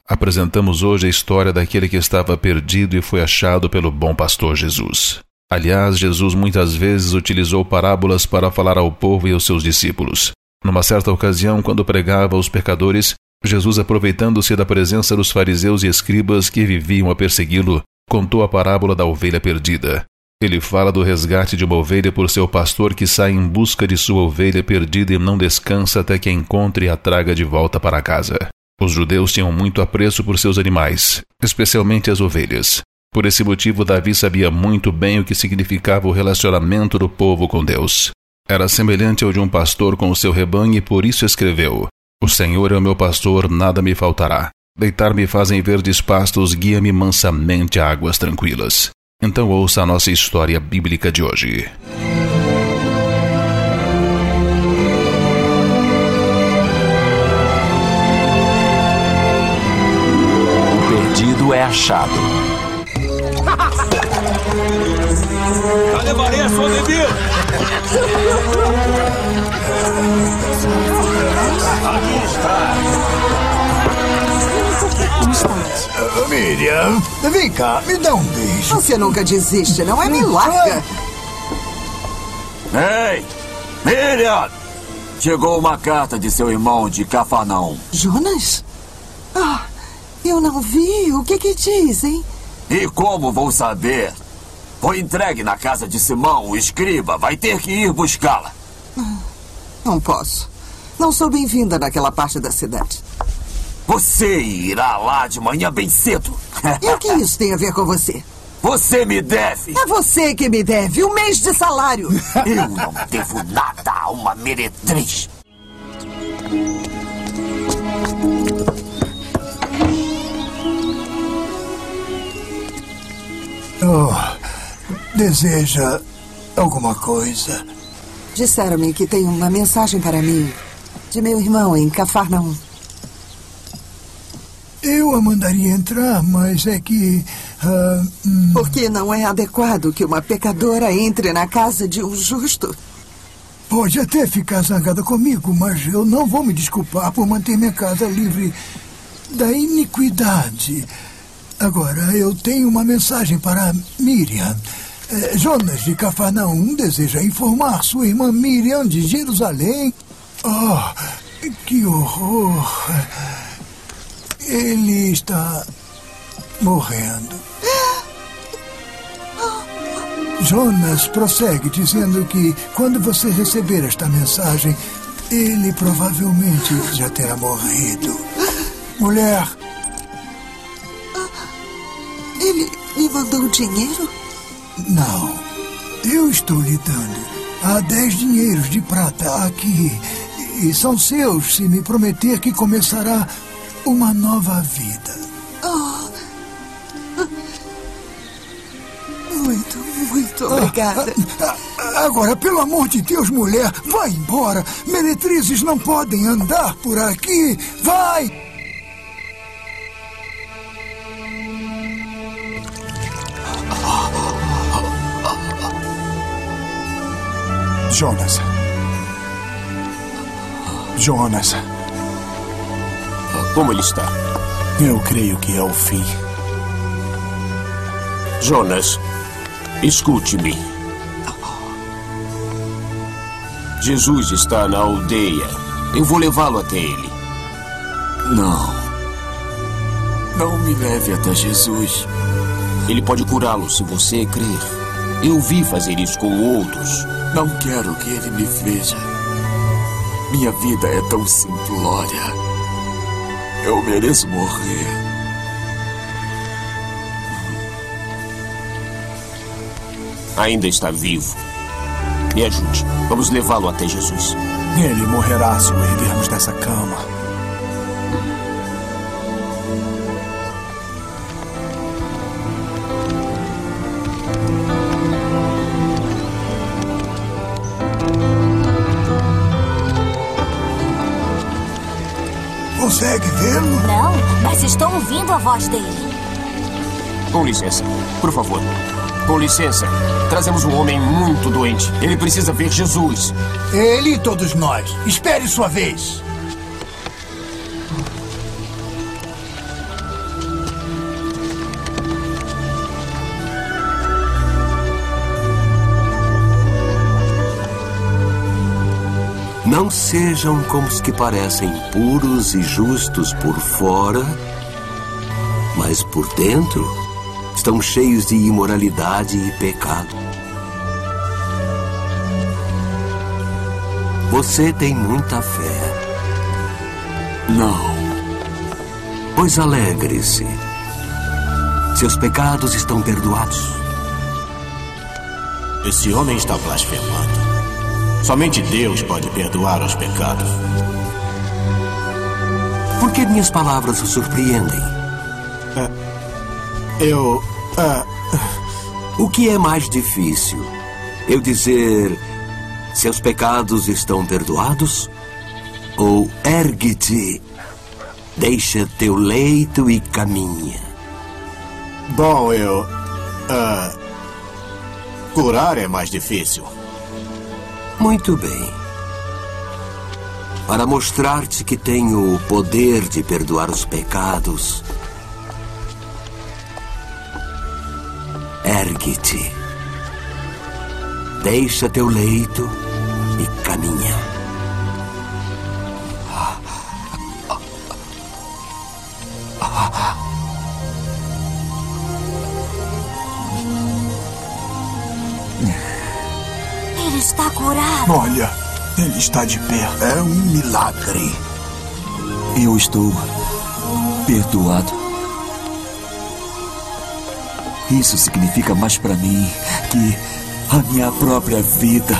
Apresentamos hoje a história daquele que estava perdido e foi achado pelo bom pastor Jesus. Aliás, Jesus muitas vezes utilizou parábolas para falar ao povo e aos seus discípulos. Numa certa ocasião, quando pregava aos pecadores, Jesus, aproveitando-se da presença dos fariseus e escribas que viviam a persegui-lo, contou a parábola da ovelha perdida. Ele fala do resgate de uma ovelha por seu pastor que sai em busca de sua ovelha perdida e não descansa até que a encontre e a traga de volta para casa. Os judeus tinham muito apreço por seus animais, especialmente as ovelhas. Por esse motivo, Davi sabia muito bem o que significava o relacionamento do povo com Deus. Era semelhante ao de um pastor com o seu rebanho e por isso escreveu: O Senhor é o meu pastor, nada me faltará. Deitar-me fazem verdes pastos, guia-me mansamente a águas tranquilas. Então ouça a nossa história bíblica de hoje. O perdido é achado. Já levarei a sua bebida. Aqui está. Como estás? Miriam, vem cá, me dá um beijo. Você nunca desiste, não é? Me larga. Ei, Miriam! Chegou uma carta de seu irmão de Cafarnaum. Jonas? Ah, eu não vi. O que dizem? E como vou saber? Foi entregue na casa de Simão, o escriba. Vai ter que ir buscá-la. Não posso. Não sou bem-vinda naquela parte da cidade. Você irá lá de manhã bem cedo. E o que isso tem a ver com você? Você me deve. É você que me deve 1 mês de salário. Eu não devo nada a uma meretriz. Deseja alguma coisa? Disseram-me que tem uma mensagem para mim de meu irmão em Cafarnaum. Eu a mandaria entrar, mas é que... Porque não é adequado que uma pecadora entre na casa de um justo. Pode até ficar zangada comigo, mas eu não vou me desculpar por manter minha casa livre da iniquidade. Agora, eu tenho uma mensagem para Miriam. Jonas de Cafarnaum deseja informar sua irmã Miriam de Jerusalém. Oh, que horror! Ele está morrendo. Jonas prossegue dizendo que quando você receber esta mensagem, ele provavelmente já terá morrido. Mulher! Ele me mandou dinheiro? Não. Eu estou lhe dando. Há 10 dinheiros de prata aqui. E são seus se me prometer que começará uma nova vida. Muito obrigada. Agora, pelo amor de Deus, mulher, vai embora. Meretrizes não podem andar por aqui. Vai! Jonas. Como ele está? Eu creio que é o fim. Jonas, escute-me. Jesus está na aldeia. Eu vou levá-lo até ele. Não me leve até Jesus. Ele pode curá-lo se você crer. Eu vi fazer isso com outros. Não quero que ele me veja. Minha vida é tão simplória. Eu mereço morrer. Ainda está vivo. Me ajude. Vamos levá-lo até Jesus. Ele morrerá se o erguermos dessa cama. Consegue vê-lo? Não, mas estou ouvindo a voz dele. Com licença, por favor. Com licença. Trazemos um homem muito doente. Ele precisa ver Jesus. Ele e todos nós. Espere sua vez. Não sejam como os que parecem puros e justos por fora, mas por dentro estão cheios de imoralidade e pecado. Você tem muita fé. Não. Pois alegre-se. Seus pecados estão perdoados. Esse homem está blasfemando. Somente Deus pode perdoar os pecados. Por que minhas palavras o surpreendem? O que é mais difícil? Eu dizer, seus pecados estão perdoados? Ou ergue-te, deixa teu leito e caminha? Bom, curar é mais difícil. Muito bem. Para mostrar-te que tenho o poder de perdoar os pecados, ergue-te, deixa teu leito e caminha. Ele está curado. Olha, ele está de pé. É um milagre. Eu estou perdoado. Isso significa mais para mim que a minha própria vida.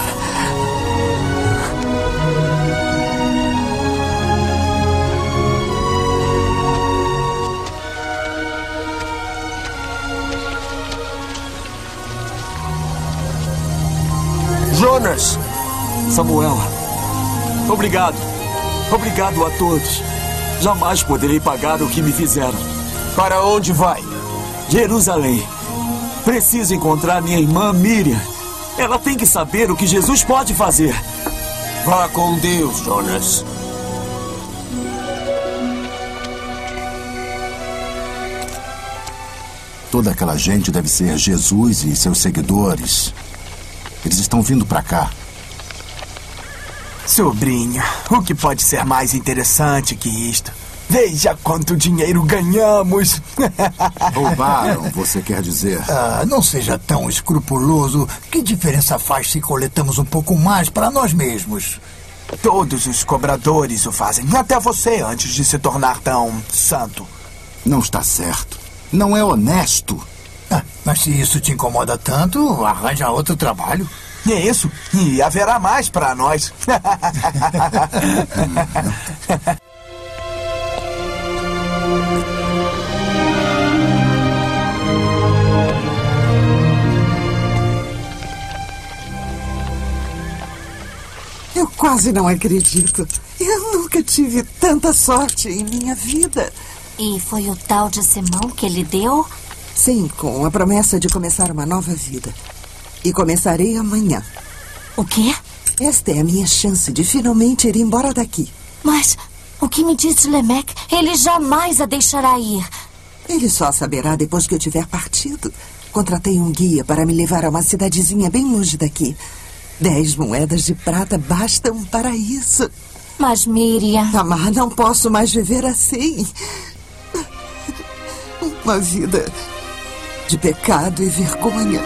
Jonas! Samuel, obrigado. Obrigado a todos. Jamais poderei pagar o que me fizeram. Para onde vai? Jerusalém. Preciso encontrar minha irmã Miriam. Ela tem que saber o que Jesus pode fazer. Vá com Deus, Jonas. Toda aquela gente deve ser Jesus e seus seguidores. Eles estão vindo para cá. Sobrinho, o que pode ser mais interessante que isto? Veja quanto dinheiro ganhamos. Roubaram, você quer dizer? Não seja tão escrupuloso. Que diferença faz se coletamos um pouco mais para nós mesmos? Todos os cobradores o fazem. Até você, antes de se tornar tão santo. Não está certo. Não é honesto. Mas se isso te incomoda tanto, arranja outro trabalho. É isso. E haverá mais para nós. Eu quase não acredito. Eu nunca tive tanta sorte em minha vida. E foi o tal de Simão que lhe deu? Sim, com a promessa de começar uma nova vida. E começarei amanhã. O quê? Esta é a minha chance de finalmente ir embora daqui. Mas o que me disse Lamech? Ele jamais a deixará ir. Ele só saberá depois que eu tiver partido. Contratei um guia para me levar a uma cidadezinha bem longe daqui. 10 moedas de prata bastam para isso. Mas Miriam... Tamar, não posso mais viver assim. Uma vida de pecado e vergonha.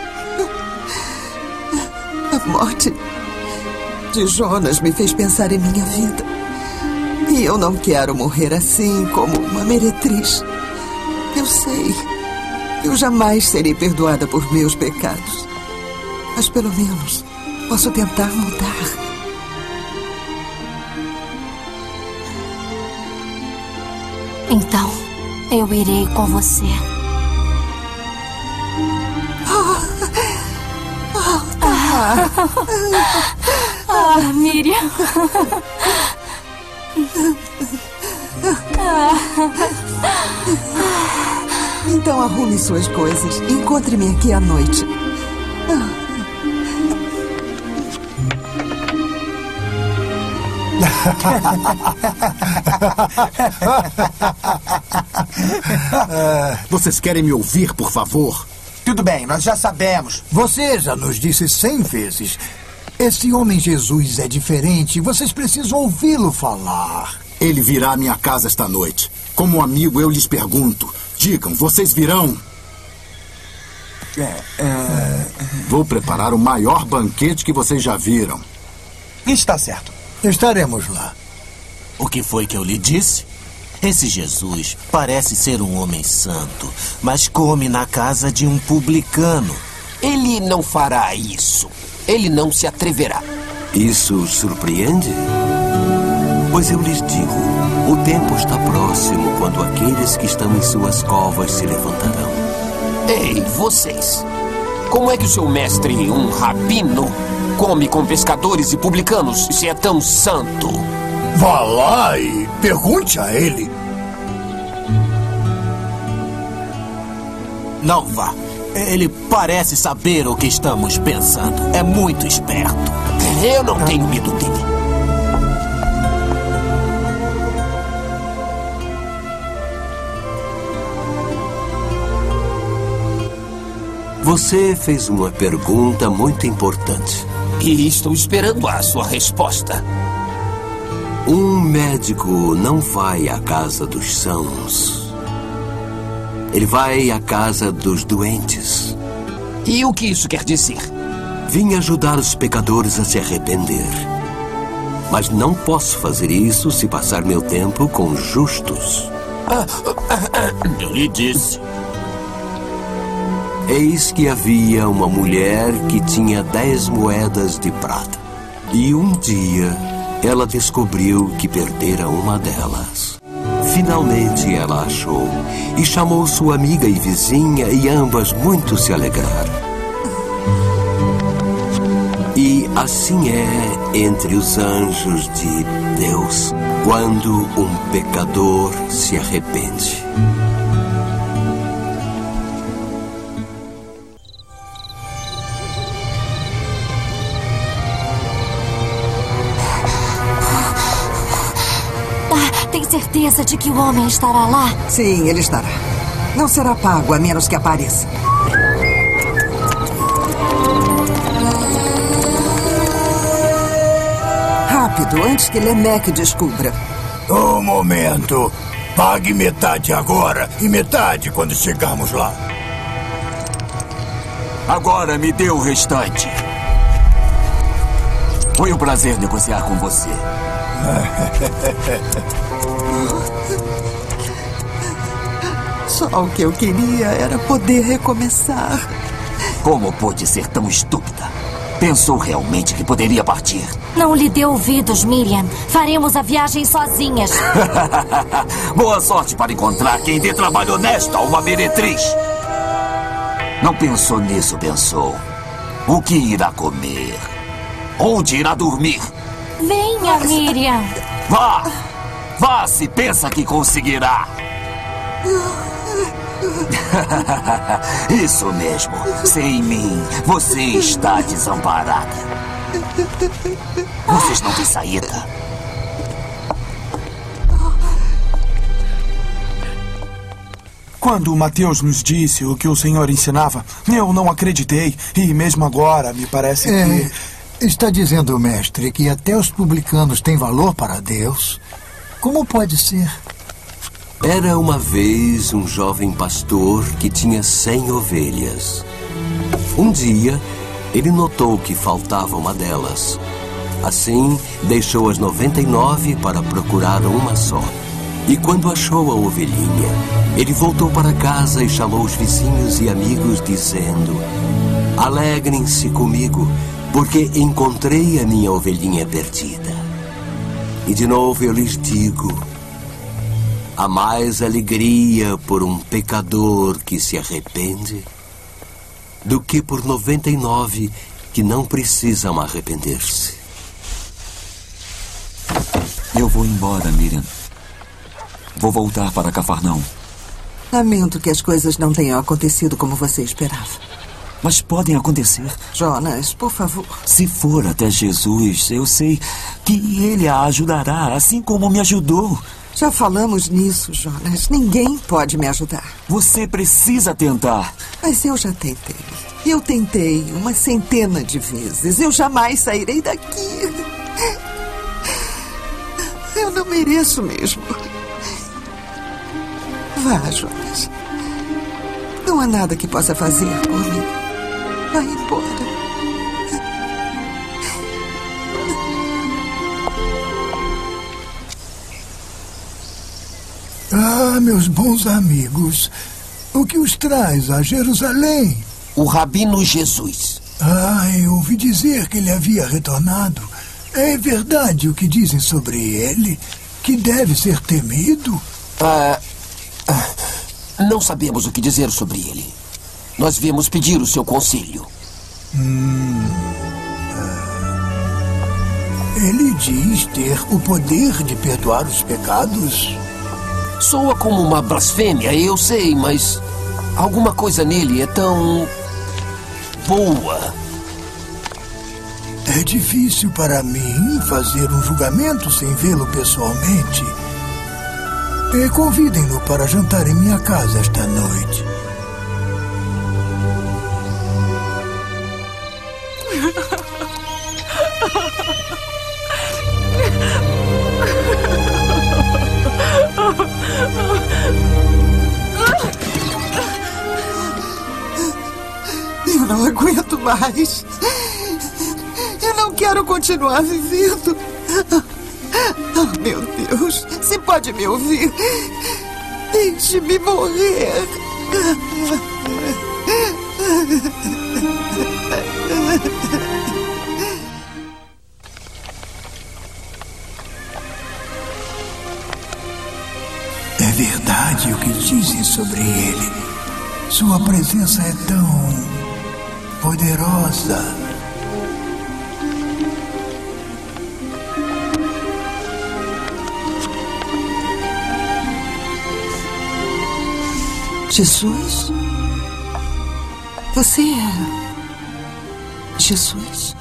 A morte de Jonas me fez pensar em minha vida. E eu não quero morrer assim, como uma meretriz. Eu sei. Eu jamais serei perdoada por meus pecados. Mas pelo menos posso tentar mudar. Então, eu irei com você. Miriam. Então arrume suas coisas. Encontre-me aqui à noite. Vocês querem me ouvir, por favor? Tudo bem, nós já sabemos. Você já nos disse 100 vezes. Esse homem Jesus é diferente. Vocês precisam ouvi-lo falar. Ele virá à minha casa esta noite. Como amigo, eu lhes pergunto. Digam, vocês virão? Vou preparar o maior banquete que vocês já viram. Está certo. Estaremos lá. O que foi que eu lhe disse? Esse Jesus parece ser um homem santo, mas come na casa de um publicano. Ele não fará isso. Ele não se atreverá. Isso os surpreende? Pois eu lhes digo, o tempo está próximo quando aqueles que estão em suas covas se levantarão. Ei, vocês! Como é que o seu mestre, um rabino, come com pescadores e publicanos se é tão santo? Vá lá e pergunte a ele. Não vá. Ele parece saber o que estamos pensando. É muito esperto. Eu não tenho medo dele. Você fez uma pergunta muito importante. E estou esperando a sua resposta. Um médico não vai à casa dos sãos. Ele vai à casa dos doentes. E o que isso quer dizer? Vim ajudar os pecadores a se arrepender. Mas não posso fazer isso se passar meu tempo com justos. Eu lhe disse. Eis que havia uma mulher que tinha 10 moedas de prata. E um dia ela descobriu que perdera uma delas. Finalmente ela achou e chamou sua amiga e vizinha e ambas muito se alegraram. E assim é entre os anjos de Deus quando um pecador se arrepende. Tem certeza de que o homem estará lá? Sim, ele estará. Não será pago, a menos que apareça. Rápido, antes que Lemek descubra. Um momento. Pague metade agora e metade quando chegarmos lá. Agora me dê o restante. Foi um prazer negociar com você. Só o que eu queria era poder recomeçar. Como pôde ser tão estúpida? Pensou realmente que poderia partir? Não lhe dê ouvidos, Miriam. Faremos a viagem sozinhas. Boa sorte para encontrar quem dê trabalho honesto a uma meretriz. Não pensou nisso, pensou? O que irá comer? Onde irá dormir? Venha, Miriam. Vá! Vá se pensa que conseguirá. Isso mesmo. Sem mim, você está desamparada. Vocês não têm saída. Quando Mateus nos disse o que o Senhor ensinava, eu não acreditei. E mesmo agora, me parece que... Está dizendo o mestre que até os publicanos têm valor para Deus? Como pode ser? Era uma vez um jovem pastor que tinha 100 ovelhas. Um dia, ele notou que faltava uma delas. Assim, deixou as 99 para procurar uma só. E quando achou a ovelhinha, ele voltou para casa e chamou os vizinhos e amigos, dizendo: "Alegrem-se comigo, porque encontrei a minha ovelhinha perdida." E de novo eu lhes digo: há mais alegria por um pecador que se arrepende do que por 99 que não precisam arrepender-se. Eu vou embora, Miriam. Vou voltar para Cafarnaum. Lamento que as coisas não tenham acontecido como você esperava. Mas podem acontecer. Jonas, por favor. Se for até Jesus, eu sei que ele a ajudará, assim como me ajudou. Já falamos nisso, Jonas. Ninguém pode me ajudar. Você precisa tentar. Mas eu já tentei. Eu tentei uma centena de vezes. Eu jamais sairei daqui. Eu não mereço mesmo. Vá, Jonas. Não há nada que possa fazer por mim. Vá embora. Ah, meus bons amigos, o que os traz a Jerusalém? O Rabino Jesus. Eu ouvi dizer que ele havia retornado. É verdade o que dizem sobre ele? Que deve ser temido? Não sabemos o que dizer sobre ele. Nós viemos pedir o seu conselho. Ele diz ter o poder de perdoar os pecados? Soa como uma blasfêmia, eu sei, mas alguma coisa nele é tão boa. É difícil para mim fazer um julgamento sem vê-lo pessoalmente. Convidem-no para jantar em minha casa esta noite. Eu não aguento mais. Eu não quero continuar vivendo. Oh, meu Deus. Se pode me ouvir, deixe-me morrer. É verdade o que dizem sobre ele. Sua presença é tão poderosa. Jesus? Você é Jesus?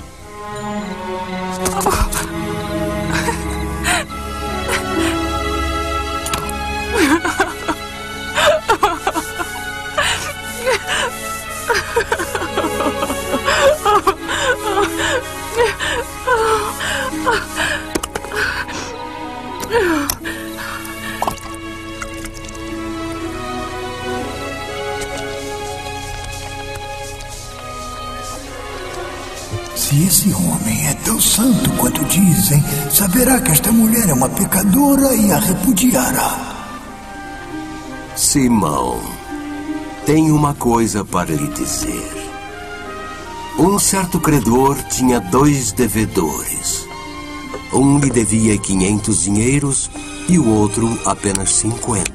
Se esse homem é tão santo quanto dizem, saberá que esta mulher é uma pecadora e a repudiará. Simão, tenho uma coisa para lhe dizer. Um certo credor tinha 2 devedores. Um lhe devia 500 dinheiros e o outro apenas 50.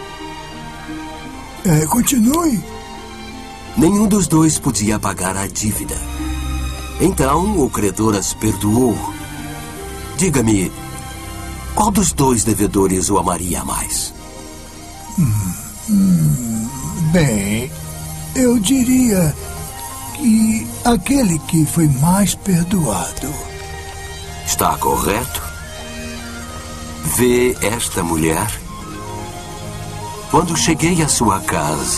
Continue. Nenhum dos 2 podia pagar a dívida. Então o credor as perdoou. Diga-me, qual dos 2 devedores o amaria mais? Bem, eu diria que aquele que foi mais perdoado. Está correto? Vê esta mulher? Quando cheguei à sua casa,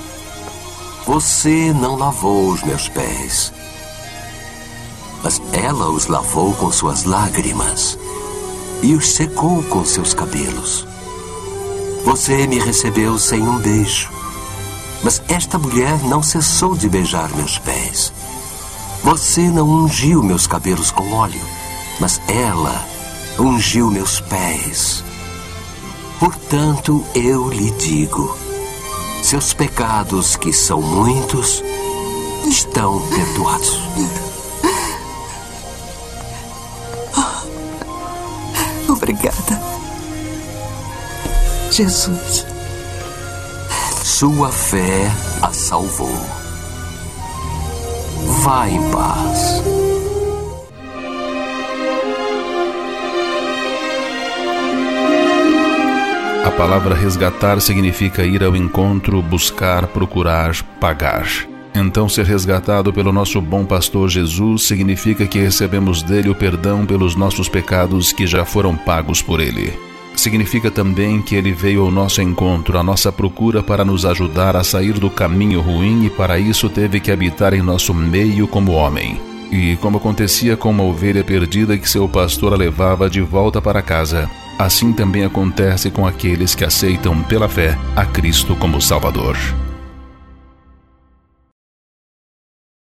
você não lavou os meus pés, mas ela os lavou com suas lágrimas e os secou com seus cabelos. Você me recebeu sem um beijo, mas esta mulher não cessou de beijar meus pés. Você não ungiu meus cabelos com óleo, mas ela ungiu meus pés. Portanto, eu lhe digo, seus pecados, que são muitos, estão perdoados. Obrigada, Jesus. Sua fé a salvou. Vá em paz. A palavra resgatar significa ir ao encontro, buscar, procurar, pagar. Então, ser resgatado pelo nosso bom pastor Jesus significa que recebemos dele o perdão pelos nossos pecados que já foram pagos por ele. significa também que ele veio ao nosso encontro, à nossa procura, para nos ajudar a sair do caminho ruim, e para isso teve que habitar em nosso meio como homem. E como acontecia com uma ovelha perdida que seu pastor a levava de volta para casa, assim também acontece com aqueles que aceitam pela fé a Cristo como Salvador.